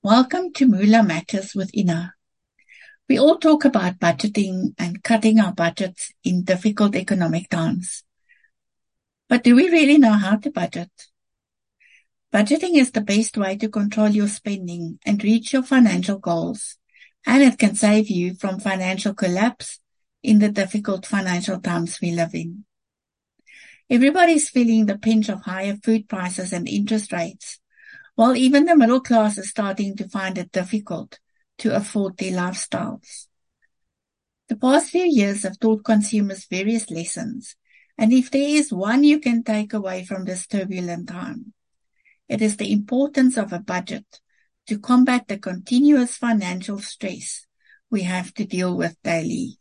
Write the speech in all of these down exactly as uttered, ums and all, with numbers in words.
Welcome to Moolah Matters with Ina. We all talk about budgeting and cutting our budgets in difficult economic times. But do we really know how to budget? Budgeting is the best way to control your spending and reach your financial goals, and it can save you from financial collapse in the difficult financial times we live in. Everybody's feeling the pinch of higher food prices and interest rates, while even the middle class is starting to find it difficult to afford their lifestyles. The past few years have taught consumers various lessons, and if there is one you can take away from this turbulent time, it is the importance of a budget to combat the continuous financial stress we have to deal with daily.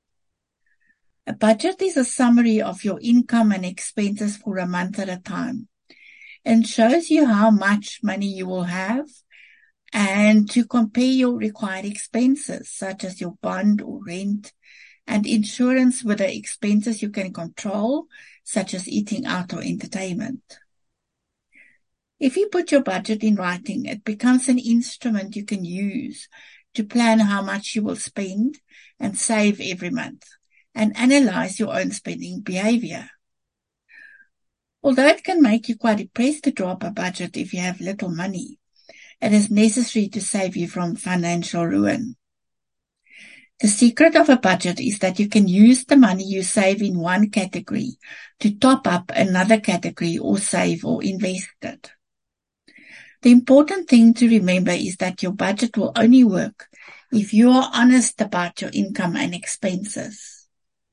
A budget is a summary of your income and expenses for a month at a time, and shows you how much money you will have and to compare your required expenses, such as your bond or rent and insurance, with the expenses you can control, such as eating out or entertainment. If you put your budget in writing, it becomes an instrument you can use to plan how much you will spend and save every month, and analyze your own spending behavior. Although it can make you quite depressed to draw up a budget if you have little money, it is necessary to save you from financial ruin. The secret of a budget is that you can use the money you save in one category to top up another category or save or invest it. The important thing to remember is that your budget will only work if you are honest about your income and expenses.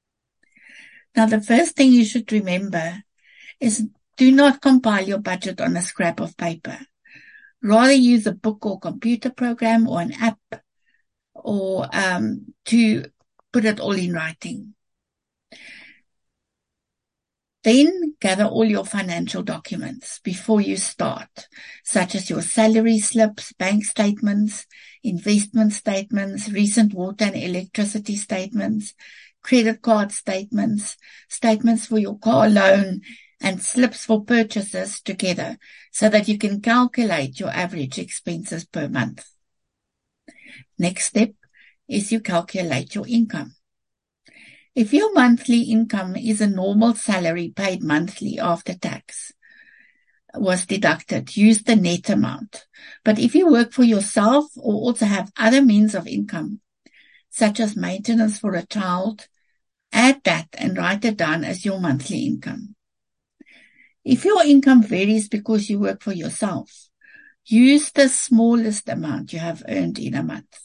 Now, the first thing you should remember is do not compile your budget on a scrap of paper. Rather use a book or computer program or an app or um, to put it all in writing. Then gather all your financial documents before you start, such as your salary slips, bank statements, investment statements, recent water and electricity statements, credit card statements, statements for your car loan, and slips for purchases together so that you can calculate your average expenses per month. Next step is you calculate your income. If your monthly income is a normal salary paid monthly after tax was deducted, use the net amount. But if you work for yourself or also have other means of income, such as maintenance for a child, add that and write it down as your monthly income. If your income varies because you work for yourself, use the smallest amount you have earned in a month.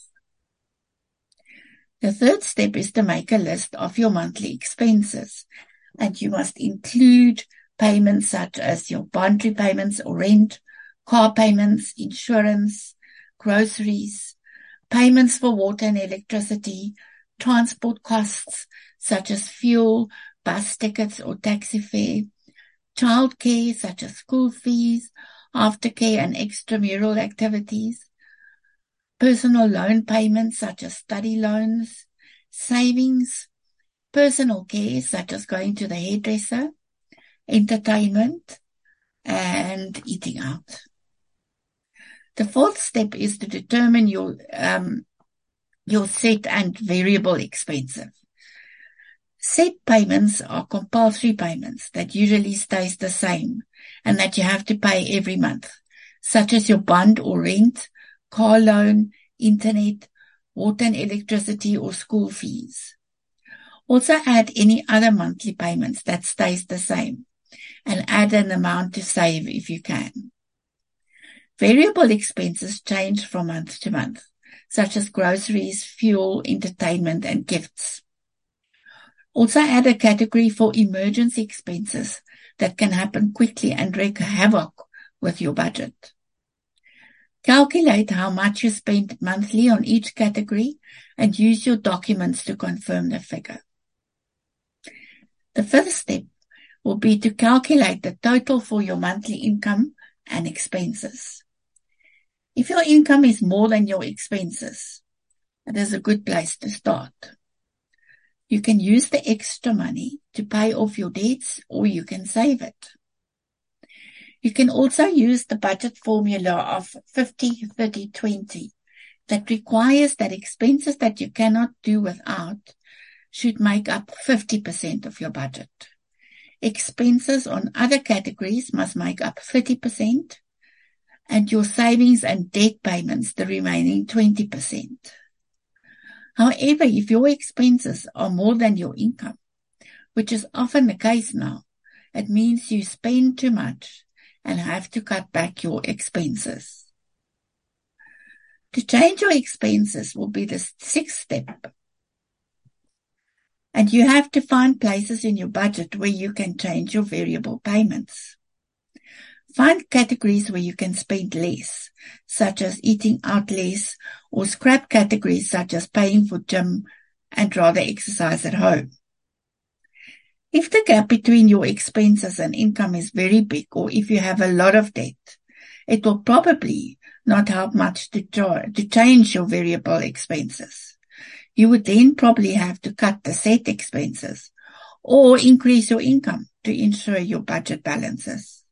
The third step is to make a list of your monthly expenses, and you must include payments such as your bond repayments or rent, car payments, insurance, groceries, payments for water and electricity, transport costs such as fuel, bus tickets or taxi fare, childcare such as school fees, aftercare and extramural activities, personal loan payments such as study loans, savings, personal care such as going to the hairdresser, entertainment, and eating out. The fourth step is to determine your um, your set and variable expenses. Set payments are compulsory payments that usually stays the same and that you have to pay every month, such as your bond or rent, car loan, internet, water and electricity or school fees. Also add any other monthly payments that stays the same and add an amount to save if you can. Variable expenses change from month to month, such as groceries, fuel, entertainment and gifts. Also add a category for emergency expenses that can happen quickly and wreak havoc with your budget. Calculate how much you spend monthly on each category and use your documents to confirm the figure. The fifth step will be to calculate the total for your monthly income and expenses. If your income is more than your expenses, it is a good place to start. You can use the extra money to pay off your debts, or you can save it. You can also use the budget formula of fifty, thirty, twenty that requires that expenses that you cannot do without should make up fifty percent of your budget. Expenses on other categories must make up thirty percent, and your savings and debt payments the remaining twenty percent. However, if your expenses are more than your income, which is often the case now, it means you spend too much and have to cut back your expenses. To change your expenses will be the sixth step. And you have to find places in your budget where you can change your variable payments. Find categories where you can spend less, such as eating out less, or scrap categories such as paying for gym and rather exercise at home. If the gap between your expenses and income is very big, or if you have a lot of debt, it will probably not help much to, try, to change your variable expenses. You would then probably have to cut the set expenses or increase your income to ensure your budget balances.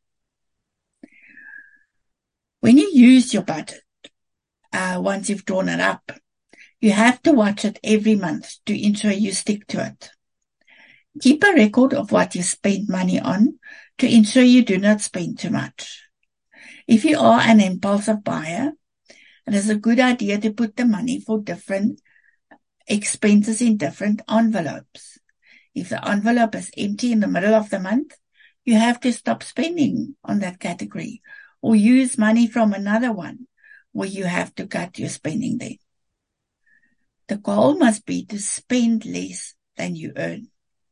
When you use your budget, uh, once you've drawn it up, you have to watch it every month to ensure you stick to it. Keep a record of what you spend money on to ensure you do not spend too much. If you are an impulsive buyer, it is a good idea to put the money for different expenses in different envelopes. If the envelope is empty in the middle of the month, you have to stop spending on that category or use money from another one where you have to cut your spending there. The goal must be to spend less than you earn.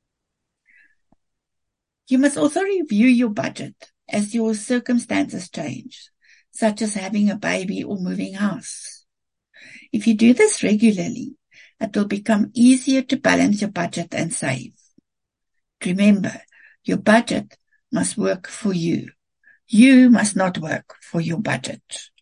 You must also review your budget as your circumstances change, such as having a baby or moving house. If you do this regularly, it will become easier to balance your budget and save. Remember, your budget must work for you. You must not work for your budget.